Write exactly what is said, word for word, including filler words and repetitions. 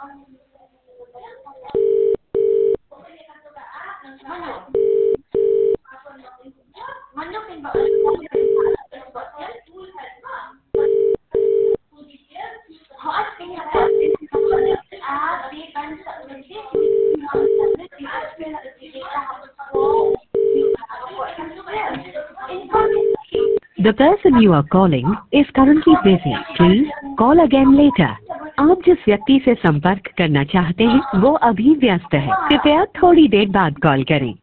The person you are calling is currently busy. Please call again later. आप जिस व्यक्ति से संपर्क करना चाहते हैं वो अभी व्यस्त है। कृपया थोड़ी देर बाद कॉल करें।